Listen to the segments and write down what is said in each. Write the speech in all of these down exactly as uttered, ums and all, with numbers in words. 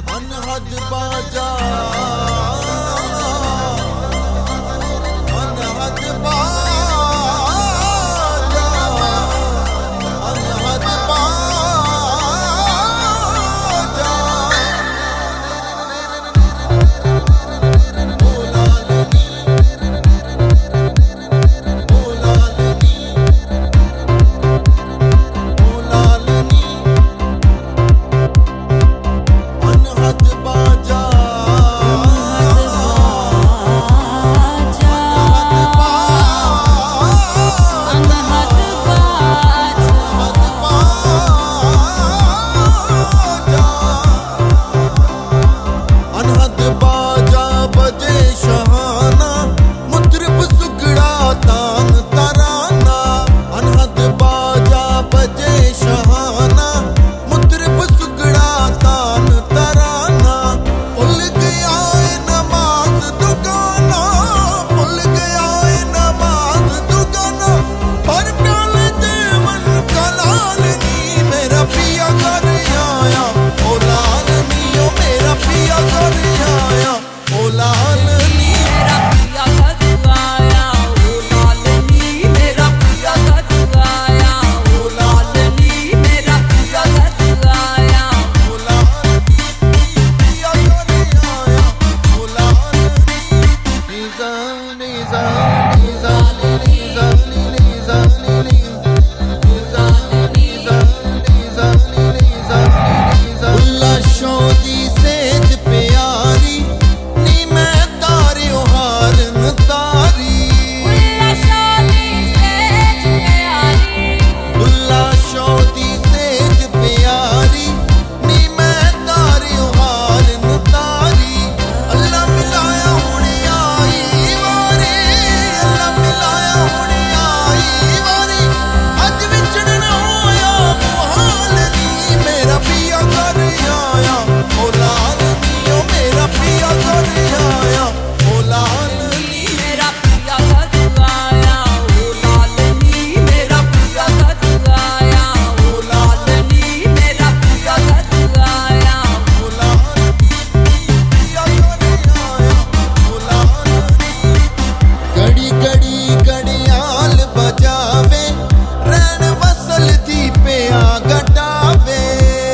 अनहद बाजा अनहद बाजा अनहद बाजा ओ लालनी ओ लालनी ओ लालनी अनहद बाजा अनहद बाजा बजे शहाना मुतरब सुगड़ा तान तराना अनहद बाजा बजे शहाना मुतरब सुगड़ा तान तराना भुल गया है नमाज दुगाना भुल गया है नमाज दुगाना पर प्याले देवन का लालनी मेरा पिया घर आया ओ लालनी ओ मेरा पिया घर आया ओ लालनी मेरा पिया घर आया ओ लालनी मेरा पिया घर आया ओ लालनी मेरा पिया घर आया ओ लालनी पिया घर आया ओ लालनी निजा निजा निजा निजा निजा निजा निजा निजा निजा उल्ला शौदी सेज प्यारी नी मैं तारे हार न तारी उल्ला शादी सेज प्यारी उल्ला शौदी सेज प्यारी नी मैं तारे हार न तारी अल्लाह मिलाया हुणे आई वारी अल्लाह मिलाया हुणे आई वारी अज विछड़ना होया मुहाल नी मेरा पिया घर आया ओ लालनी ओ मेरा पिया घर आया ओ लालनी मेरा पिया घर आया ओ लालनी मेरा पिया घर आया ओ लालनी मेरा पिया घर आया ओ लालनी पिया घर आया ओ लालनी घड़ी घड़ी घड़ियाल बजावे रैन वसल दी पिया घटावे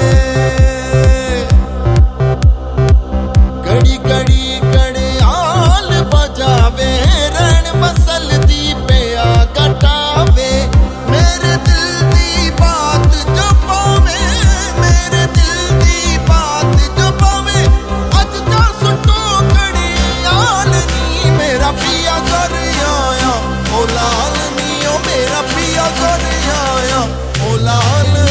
घड़ी घड़ी घड़ियाल बजावे रैन वसल दी पिया घटावे मेरे दिल दी बात जो पावे मेरे दिल दी बात जो पावे अज जा सुटो घड़ियाल नी मेरा पिया घर आया ओ लालनी ओ मेरा पिया घर आया ओ लालनी